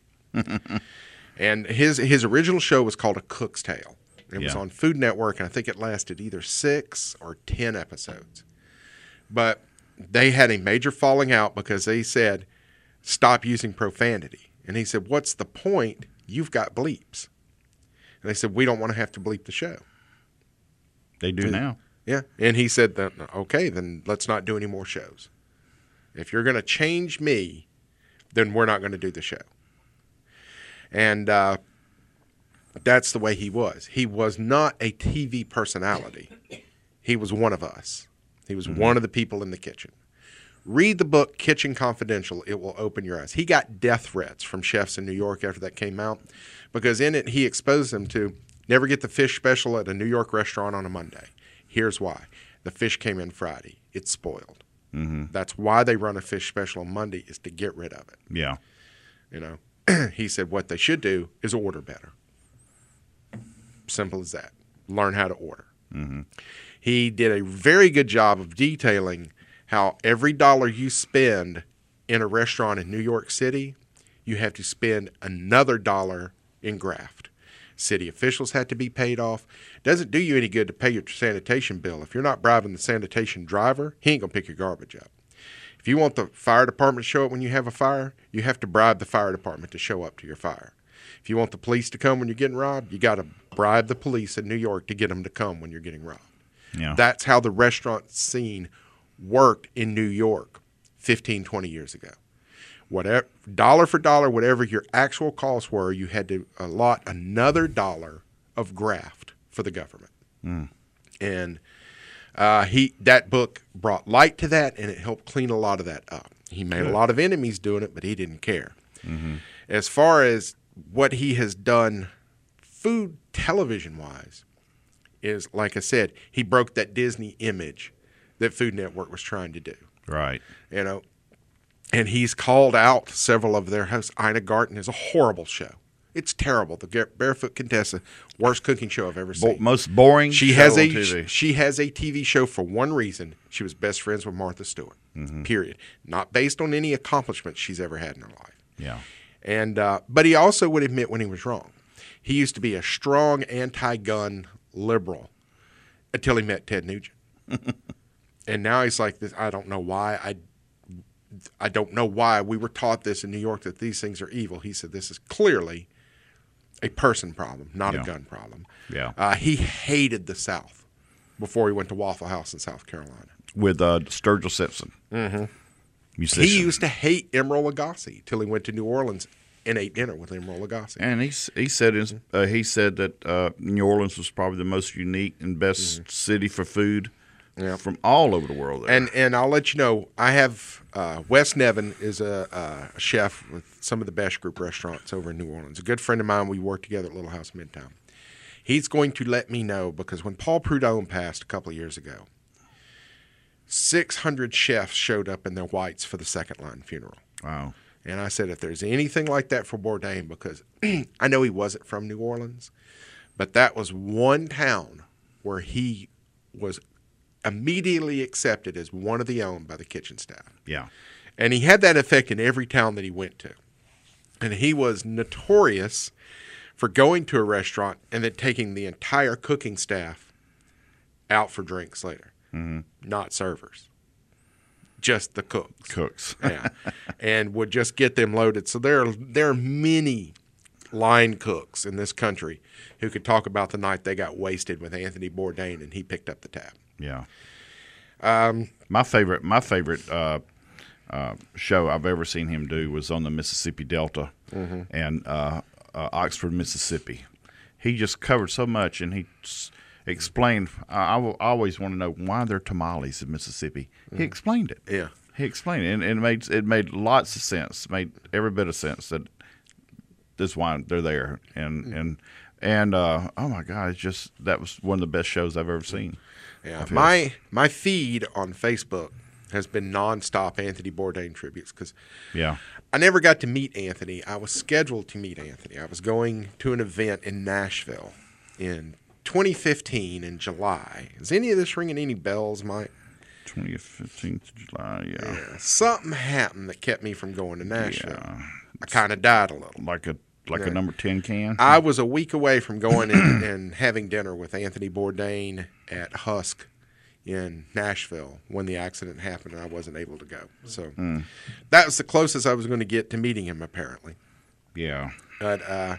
And his his original show was called A Cook's Tale. It was Yeah. on Food Network, and I think it lasted either six or ten episodes. But they had a major falling out because they said, stop using profanity. And he said, what's the point? You've got bleeps. And they said, we don't want to have to bleep the show. They do now. Yeah. And he said, then, okay, then let's not do any more shows. If you're going to change me, then we're not going to do the show. And uh, that's the way he was. He was not a T V personality. He was one of us. He was mm-hmm. one of the people in the kitchen. Read the book Kitchen Confidential. It will open your eyes. He got death threats from chefs in New York after that came out, because in it he exposed them to never get the fish special at a New York restaurant on a Monday. Here's why. The fish came in Friday. It's spoiled. Mm-hmm. That's why they run a fish special on Monday, is to get rid of it. Yeah. You know, he said what they should do is order better. Simple as that. Learn how to order. Mm-hmm. He did a very good job of detailing how every dollar you spend in a restaurant in New York City, you have to spend another dollar in graft. City officials had to be paid off. Doesn't do you any good to pay your sanitation bill. If you're not bribing the sanitation driver, he ain't going to pick your garbage up. If you want the fire department to show up when you have a fire, you have to bribe the fire department to show up to your fire. If you want the police to come when you're getting robbed, you got to bribe the police in New York to get them to come when you're getting robbed. Yeah. That's how the restaurant scene worked in New York fifteen, twenty years ago. Whatever, dollar for dollar, whatever your actual costs were, you had to allot another dollar of graft for the government. Mm. And uh, he that book brought light to that, and it helped clean a lot of that up. He made Good. a lot of enemies doing it, but he didn't care. Mm-hmm. As far as what he has done food television-wise is, like I said, he broke that Disney image that Food Network was trying to do. Right. You know, and he's called out several of their hosts. Ina Garten is a horrible show. It's terrible. The Gar- Barefoot Contessa, worst cooking show I've ever Bo- seen. most boring She show has on a T V. she has a T V show for one reason. She was best friends with Martha Stewart. Mhm. Period. Not based on any accomplishments she's ever had in her life. Yeah. And uh, but he also would admit when he was wrong. He used to be a strong anti-gun liberal until he met Ted Nugent. And now he's like this. I don't know why. I, I don't know why we were taught this in New York that these things are evil. He said this is clearly a person problem, not Yeah. a gun problem. Yeah. Uh, he hated the South before he went to Waffle House in South Carolina. With uh, Sturgill Simpson. Mm-hmm. Musician. He used to hate Emeril Lagasse till he went to New Orleans and ate dinner with Emeril Lagasse. And he s- he said his, uh, he said that uh, New Orleans was probably the most unique and best city for food Yeah. from all over the world. There. And and I'll let you know, I have uh, Wes Nevin is a, uh, a chef with some of the best group restaurants over in New Orleans. A good friend of mine. We work together at Little House Midtown. He's going to let me know because when Paul Prudhomme passed a couple of years ago, six hundred chefs showed up in their whites for the second line funeral. Wow. And I said, if there's anything like that for Bourdain, because I know he wasn't from New Orleans, but that was one town where he was immediately accepted as one of the owned by the kitchen staff. Yeah. And he had that effect in every town that he went to. And he was notorious for going to a restaurant and then taking the entire cooking staff out for drinks later. Mm-hmm. Not servers. Just the cooks. Cooks. Yeah. And would just get them loaded. So there are, there are many line cooks in this country who could talk about the night they got wasted with Anthony Bourdain and he picked up the tab. Yeah. Um, my favorite, my favorite uh, uh, show I've ever seen him do was on the Mississippi Delta Mhm. and uh, uh, Oxford, Mississippi. He just covered so much, and he s- explained. I, I will always want to know why there are tamales in Mississippi. He Mhm. explained it. Yeah. He explained it, and, and it made it made lots of sense. Made every bit of sense that this why they're there, and Mm. and and uh, oh my God, it's just that was one of the best shows I've ever seen. Yeah, of his. my my feed on Facebook has been nonstop Anthony Bourdain tributes because Yeah. I never got to meet Anthony. I was scheduled to meet Anthony. I was going to an event in Nashville in twenty fifteen in July. Is any of this ringing any bells, Mike? twentieth, fifteenth of July, yeah. Yeah, something happened that kept me from going to Nashville. I kind of died a little. Like a like Yeah. a number ten can. I was a week away from going and, and having dinner with Anthony Bourdain at Husk in Nashville when the accident happened and I wasn't able to go. So Mm. that was the closest I was going to get to meeting him, apparently. Yeah. But uh,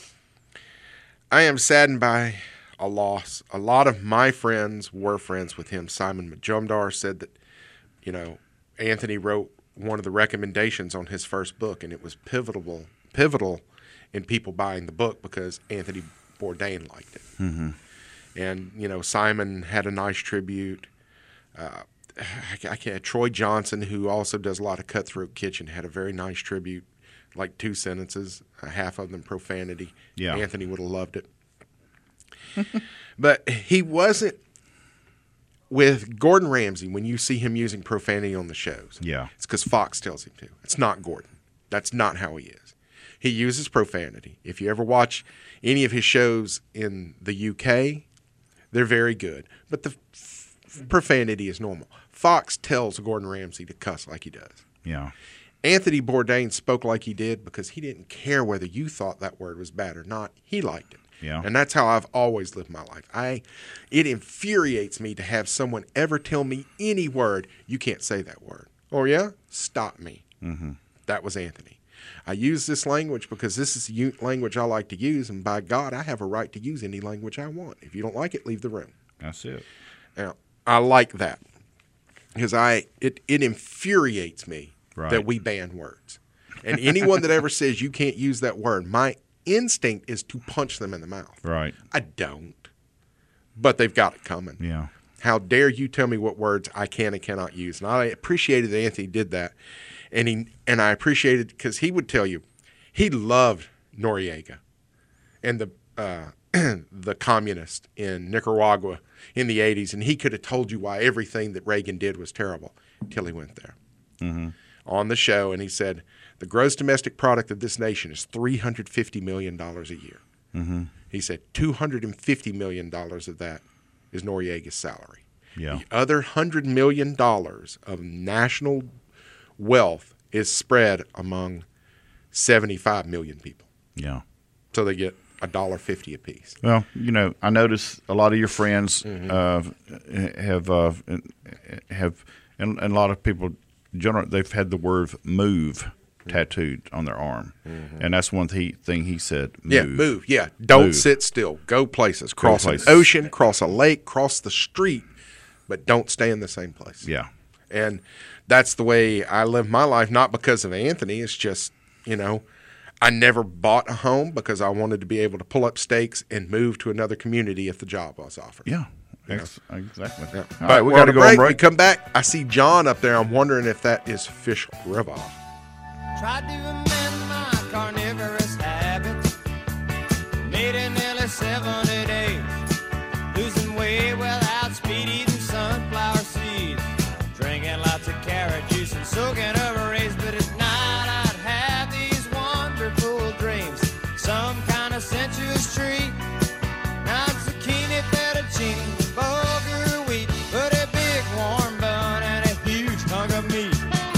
I am saddened by a loss. A lot of my friends were friends with him. Simon Majumdar said that, you know, Anthony wrote one of the recommendations on his first book, and it was pivotal, pivotal in people buying the book because Anthony Bourdain liked it. Mm-hmm. And, you know, Simon had a nice tribute. Uh, I, I can't, Troy Johnson, who also does a lot of Cutthroat Kitchen, had a very nice tribute, like two sentences, uh, half of them profanity. Yeah. Anthony would have loved it. But he wasn't with Gordon Ramsay. When you see him using profanity on the shows, Yeah. it's because Fox tells him to. It's not Gordon. That's not how he is. He uses profanity. If you ever watch any of his shows in the U K, they're very good. But the f- profanity is normal. Fox tells Gordon Ramsay to cuss like he does. Yeah. Anthony Bourdain spoke like he did because he didn't care whether you thought that word was bad or not. He liked it. Yeah. And that's how I've always lived my life. I, it infuriates me to have someone ever tell me any word, you can't say that word. Oh, yeah? Stop me. Mm-hmm. That was Anthony. I use this language because this is the u- language I like to use, and by God, I have a right to use any language I want. If you don't like it, leave the room. That's it. Now, I like that because I it, it infuriates me Right. that we ban words. And anyone that ever says you can't use that word, my instinct is to punch them in the mouth. Right. I don't. But they've got it coming. Yeah. How dare you tell me what words I can and cannot use? And I appreciated that Anthony did that. And he and I appreciated because he would tell you he loved Noriega and the uh, the communist in Nicaragua in the eighties. And he could have told you why everything that Reagan did was terrible until he went there Mm-hmm. on the show. And he said, the gross domestic product of this nation is three hundred fifty million dollars a year. Mm-hmm. He said two hundred fifty million dollars of that is Noriega's salary. Yeah. The other one hundred million dollars of national wealth is spread among seventy-five million people. Yeah. So they get a dollar fifty apiece. Well, you know, I notice a lot of your friends Mhm. uh, have uh, have, and, and a lot of people, generally, they've had the word "move" tattooed on their arm, Mhm. and that's one th- thing he said. Move. Yeah, move. Yeah, don't Move. sit still. Go places. Go Cross places. an ocean, cross a lake, cross the street, but don't stay in the same place. Yeah. And that's the way I live my life, not because of Anthony. It's just, you know, I never bought a home because I wanted to be able to pull up stakes and move to another community if the job was offered. Yeah, You know? ex- exactly. Yeah. All But right, we we're got to on go a on break. break. We come back. I see John up there. I'm wondering if that is official rip-off. Tried to amend my carnivorous habits. Made it nearly seventy days. Losing weight without speed, eating sunflower seeds. Drinking lots of carrot juice and soaking over rays. But at night I'd have these wonderful dreams. Some kind of sensuous treat. Not zucchini, fettuccine, bulgur wheat. But a big warm bun and a huge hunk of meat.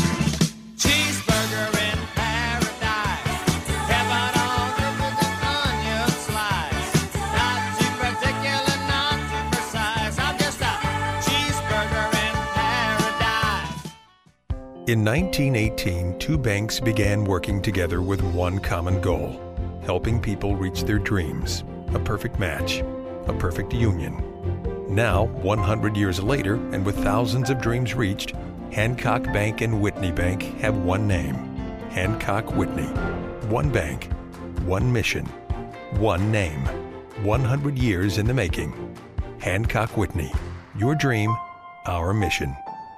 Cheeseburger in paradise. Heaven on earth with an onion slice. Not too particular, not too precise. I'm just a cheeseburger in paradise. In nineteen eighteen, two banks began working together with one common goal: helping people reach their dreams. A perfect match, a perfect union. Now, one hundred years later, and with thousands of dreams reached, Hancock Bank and Whitney Bank have one name: Hancock Whitney. One bank, one mission, one name. one hundred years in the making. Hancock Whitney. Your dream, our mission.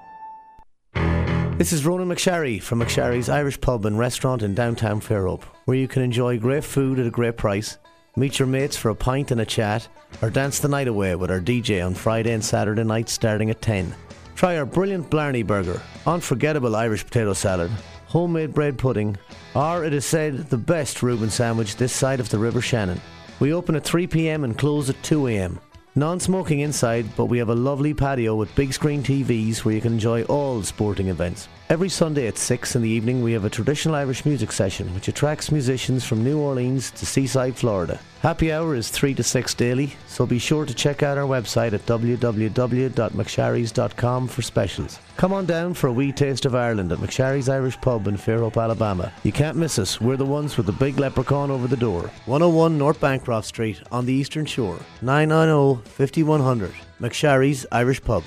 This is Ronan McSharry from McSharry's Irish Pub and Restaurant in downtown Fairhope, where you can enjoy great food at a great price, meet your mates for a pint and a chat, or dance the night away with our D J on Friday and Saturday nights starting at ten. Try our brilliant Blarney Burger, unforgettable Irish potato salad, homemade bread pudding, or it is said the best Reuben sandwich this side of the River Shannon. We open at three p.m. and close at two a.m. Non-smoking inside, but we have a lovely patio with big screen T Vs where you can enjoy all sporting events. Every Sunday at six in the evening we have a traditional Irish music session which attracts musicians from New Orleans to Seaside, Florida. Happy hour is three to six daily, so be sure to check out our website at w w w dot mcsharrys dot com for specials. Come on down for a wee taste of Ireland at McSharry's Irish Pub in Fairhope, Alabama. You can't miss us. We're the ones with the big leprechaun over the door. one oh one North Bancroft Street on the Eastern Shore. nine nine zero, five one zero zero. McSharry's Irish Pub.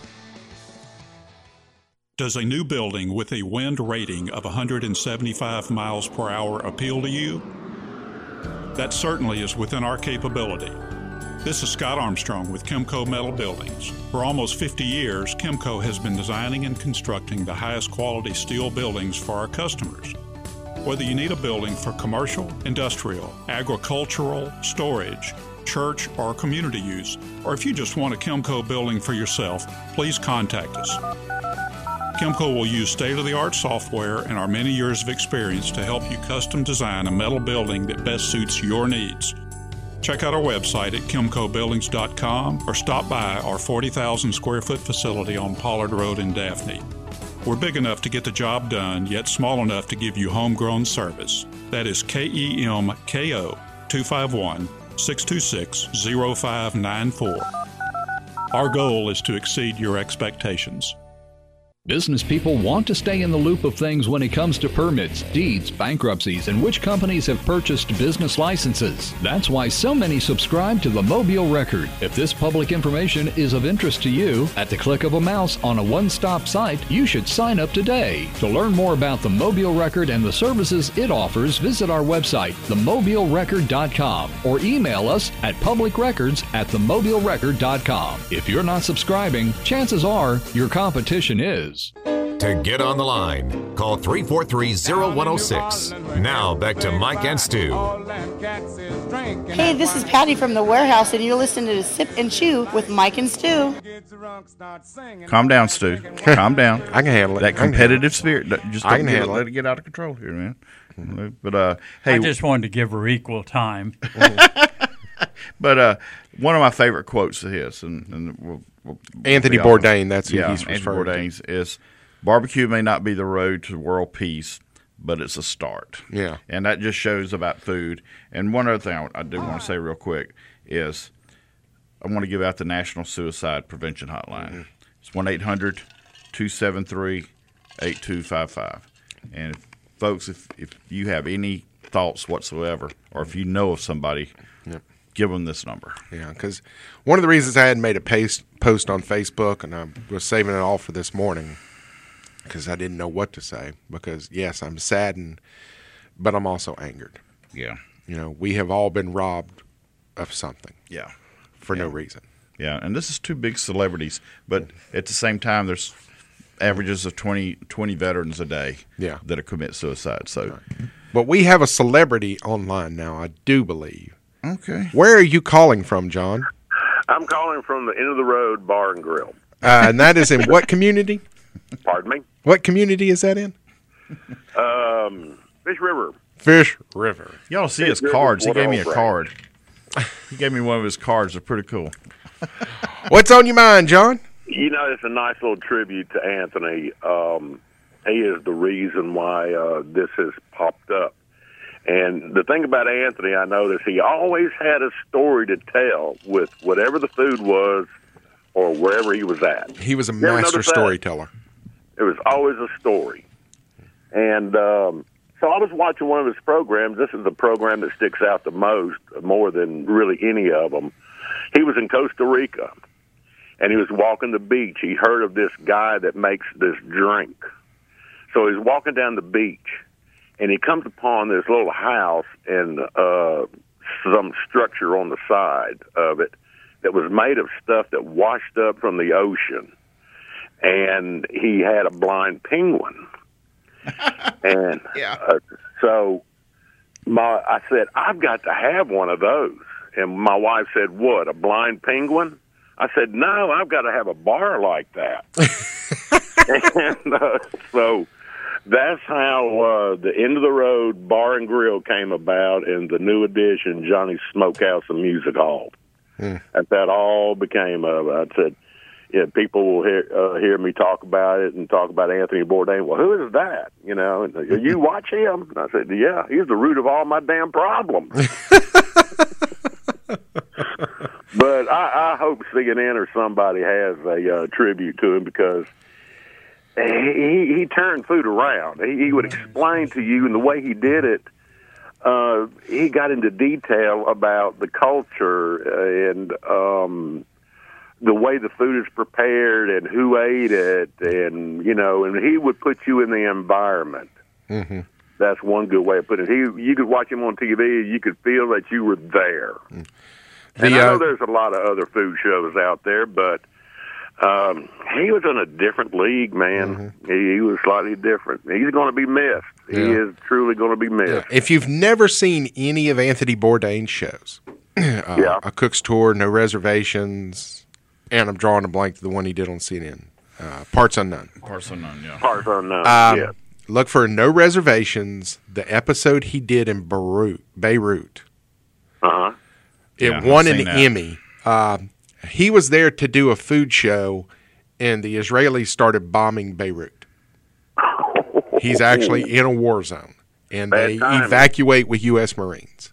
Does a new building with a wind rating of one hundred seventy-five miles per hour appeal to you? That certainly is within our capability. This is Scott Armstrong with Kimco Metal Buildings. For almost fifty years, Kimco has been designing and constructing the highest quality steel buildings for our customers. Whether you need a building for commercial, industrial, agricultural, storage, church, or community use, or if you just want a Kimco building for yourself, please contact us. Kimco will use state-of-the-art software and our many years of experience to help you custom design a metal building that best suits your needs. Check out our website at kimco buildings dot com or stop by our forty thousand square foot facility on Pollard Road in Daphne. We're big enough to get the job done, yet small enough to give you homegrown service. That is K E M K O two five one, six two six, zero five nine four. Our goal is to exceed your expectations. Business people want to stay in the loop of things when it comes to permits, deeds, bankruptcies, and which companies have purchased business licenses. That's why so many subscribe to the Mobile Record. If this public information is of interest to you, at the click of a mouse on a one-stop site, you should sign up today. To learn more about the Mobile Record and the services it offers, visit our website, the mobile record dot com, or email us at public records at the mobile record dot com. If you're not subscribing, chances are your competition is. To get on the line, Call three four three, zero one zero six. Now back to Mike and Stu. Hey, this is Patty from the warehouse, and you're listening to Sip and Chew with Mike and Stu. Calm down, Stu. Calm down. I can handle it. That competitive spirit. Just I don't can get it, handle let it. it get out of control here, man. Mm-hmm. But uh, hey, I just wanted to give her equal time. But uh, one of my favorite quotes of his, and, and we'll, we'll, Anthony we'll Bourdain, that's who yeah, he's Anthony referring to. Bourdain's is, barbecue may not be the road to world peace, but it's a start. Yeah. And that just shows about food. And one other thing I, I do want to say real quick is I want to give out the National Suicide Prevention Hotline. Mm-hmm. It's one eight hundred, two seven three, eight two five five. And if, folks, if, if you have any thoughts whatsoever, or if you know of somebody, yep. give them this number. Yeah, because one of the reasons I hadn't made a paste, post on Facebook, and I was saving it all for this morning, because I didn't know what to say. Because, yes, I'm saddened, but I'm also angered. Yeah. You know, we have all been robbed of something. Yeah. For yeah. no reason. Yeah, and this is two big celebrities, but at the same time, there's averages of twenty, twenty veterans a day yeah. that commit suicide. So, right. But we have a celebrity online now, I do believe. Okay. Where are you calling from, John? I'm calling from the end of the road bar and grill. Uh, and that is in what community? Pardon me? What community is that in? Um, Fish River. Fish River. Y'all see his cards. He gave me a card. He gave me one of his cards. They're pretty cool. What's on your mind, John? You know, it's a nice little tribute to Anthony. Um, he is the reason why uh, this has popped up. And the thing about Anthony, I noticed he always had a story to tell with whatever the food was or wherever he was at. He was a You ever master notice that? storyteller. It was always a story. And um, so I was watching one of his programs. This is the program that sticks out the most, more than really any of them. He was in Costa Rica, and he was walking the beach. He heard of this guy that makes this drink. So he's walking down the beach, and he comes upon this little house and uh, some structure on the side of it that was made of stuff that washed up from the ocean. And he had a blind penguin. and yeah. uh, so my, I said, I've got to have one of those. And my wife said, what, a blind penguin? I said, no, I've got to have a bar like that. and uh, so that's how uh, the End of the Road Bar and Grill came about, and the new addition, Johnny's Smokehouse and Music Hall. Mm. And that all became of. I said, yeah, people will hear uh, hear me talk about it and talk about Anthony Bourdain. Well, who is that? You know, and, you watch him? And I said, yeah, he's the root of all my damn problems. But I, I hope C N N or somebody has a uh, tribute to him, because he, he turned food around. He, he would explain to you, and the way he did it, uh, he got into detail about the culture and um, the way the food is prepared and who ate it, and you know, and he would put you in the environment. Mm-hmm. That's one good way of putting it. He, you could watch him on T V, you could feel that you were there. The, and I know uh, there's a lot of other food shows out there, but um, he was in a different league, man. Mm-hmm. He, he was slightly different. He's going to be missed. He Yeah. is truly going to be missed. If you've never seen any of Anthony Bourdain's shows, uh, Yeah. A Cook's Tour, No Reservations, and I'm drawing a blank to the one he did on C N N, uh, Parts Unknown. Parts Unknown, yeah. Parts Unknown, Um, yeah. Look for No Reservations, the episode he did in Beirut. Beirut. Uh-huh. It Yeah, won I've an seen that. Emmy. Uh, he was there to do a food show, and the Israelis started bombing Beirut. He's actually in a war zone, and Bad they timing. evacuate with U S Marines.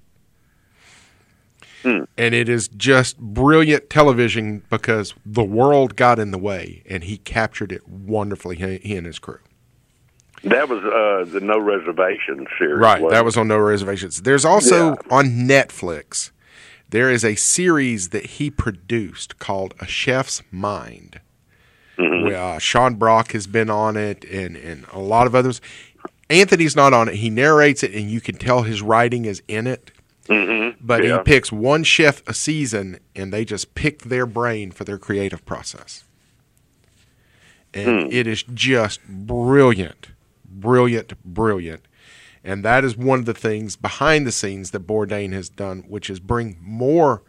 Hmm. And it is just brilliant television because the world got in the way, and he captured it wonderfully, he, he and his crew. That was uh, the No Reservation series. Right, wasn't that it? was on No Reservations. There's also Yeah. on Netflix, there is a series that he produced called A Chef's Mind. Mm-hmm. Where, uh, Sean Brock has been on it, and, and a lot of others. Anthony's not on it. He narrates it, and you can tell his writing is in it. Mm-hmm. But yeah. he picks one chef a season, and they just pick their brain for their creative process. And Hmm. it is just brilliant, brilliant, brilliant. And that is one of the things behind the scenes that Bourdain has done, which is bring more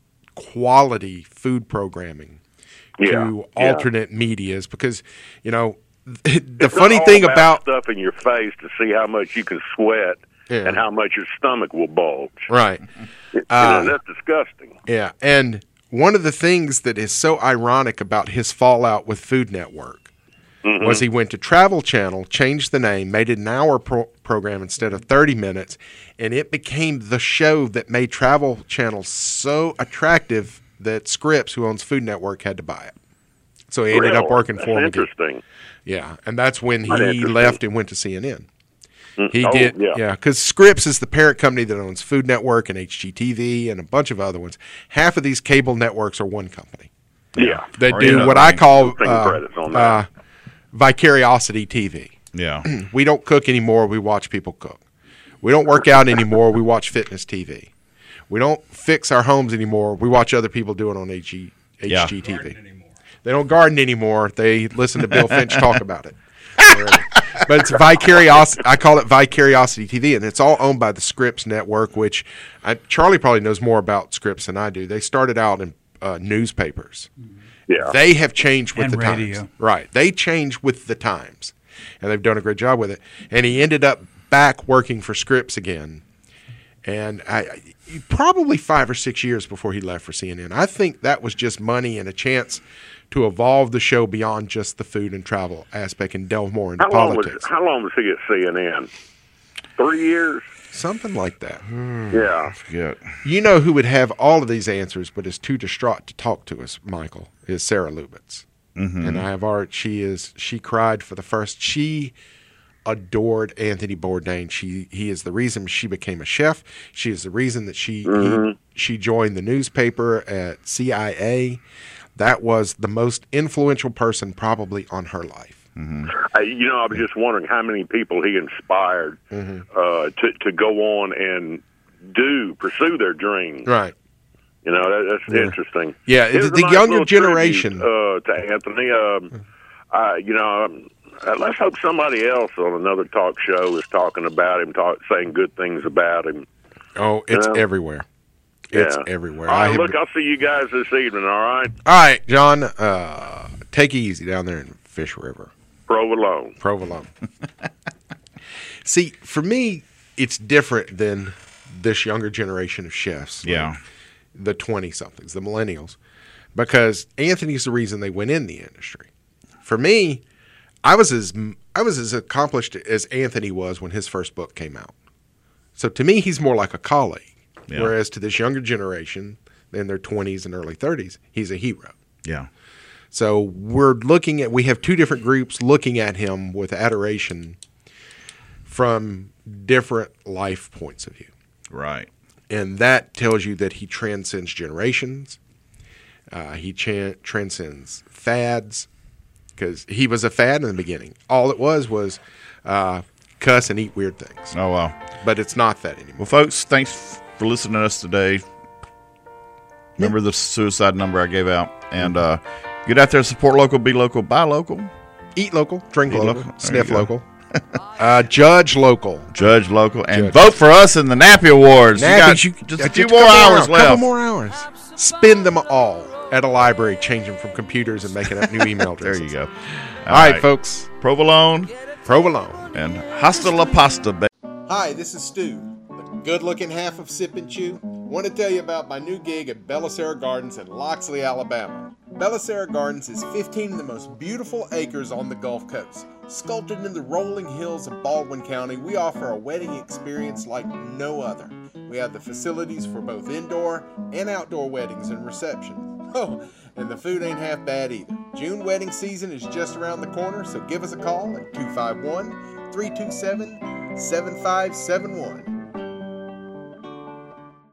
quality food programming Yeah, to yeah. alternate medias. Because, you know, the It's funny not all thing about stuff in your face to see how much you can sweat Yeah. and how much your stomach will bulge. right, You Uh, know, that's disgusting. yeah, and one of the things that is so ironic about his fallout with Food Network Mhm. was he went to Travel Channel, changed the name, made it an hour pro- program instead of thirty minutes, and it became the show that made Travel Channel so attractive that Scripps, who owns Food Network, had to buy it. So he ended up Really? working That's for him again. interesting. Yeah, and that's when That's he interesting. left and went to C N N. Mm, He oh, did, yeah. yeah, because Scripps is the parent company that owns Food Network and H G T V and a bunch of other ones. Half of these cable networks are one company. Yeah. They Or, do you know, what I taking- call taking uh, credits on uh, that. Vicariosity T V. Yeah. We don't cook anymore. We watch people cook. We don't work out anymore. We watch fitness T V. We don't fix our homes anymore. We watch other people do it on H G, Yeah. H G T V. They don't garden anymore. They listen to Bill Finch talk about it. But it's vicariosity. I call it Vicariosity T V, and it's all owned by the Scripps Network, which I, Charlie probably knows more about Scripps than I do. They started out in uh, newspapers. Yeah. They have changed with And the radio. times. Right. They changed with the times, and they've done a great job with it. And he ended up back working for Scripps again. And I, I probably five or six years before he left for C N N. I think that was just money and a chance to evolve the show beyond just the food and travel aspect and delve more into How long, was, politics. how long was he at C N N? Three years? Something like that. Yeah. Good. You know who would have all of these answers, but is too distraught to talk to us, Michael, is Sarah Lubitz. Mhm. And I have already, she is, she cried for the first, she adored Anthony Bourdain. She, he is the reason she became a chef. She is the reason that she, Mhm. he, she joined the newspaper at C I A. That was the most influential person probably on her life. I, you know, I was just wondering how many people he inspired Mm-hmm. uh, to to go on and do pursue their dreams. Right. You know, that, that's Yeah. interesting. Yeah, Here's the- a the nice younger little generation- tribute, uh, to Anthony. Um, uh, you know, um, uh, let's hope somebody else on another talk show is talking about him, talk, saying good things about him. Oh, it's You know? everywhere. It's Yeah. everywhere. All I right, have- look, I'll see you guys this evening. All right, All right, John, uh, take it easy down there in Fish River. Provolone. Provolone. See, for me, it's different than this younger generation of chefs. like Yeah. the twenty-somethings, the millennials, because Anthony's the reason they went in the industry. For me, I was as I was as accomplished as Anthony was when his first book came out. So to me, he's more like a colleague, Yeah. whereas to this younger generation, in their twenties and early thirties, he's a hero. Yeah. So we're looking at, we have two different groups looking at him with adoration from different life points of view. Right. And that tells you that he transcends generations. Uh, he cha- transcends fads, because he was a fad in the beginning. All it was was uh, cuss and eat weird things. Oh, wow. But it's not that anymore. Well, folks, thanks for listening to us today. Remember the suicide number I gave out. And uh, get out there, support local, be local, buy local. Eat local, drink Eat local, local. There sniff you go. local. uh, judge local. Judge local. And Judge. vote for us in the Nappy Awards. Nappies, you you- got just uh, a few just more couple hours hours, left. couple more hours. Spend them all at a library, change them from computers and making up new email addresses. There you go. All right, folks. Provolone. Provolone. And hasta la pasta, baby. Hi, this is Stu, the good-looking half of Sip and Chew. Want to tell you about my new gig at Bellicera Gardens in Loxley, Alabama. Bellicera Gardens is fifteen of the most beautiful acres on the Gulf Coast. Sculpted in the rolling hills of Baldwin County, we offer a wedding experience like no other. We have the facilities for both indoor and outdoor weddings and receptions. Oh, and the food ain't half bad either. June wedding season is just around the corner, so give us a call at two five one, three two seven, seven five seven one.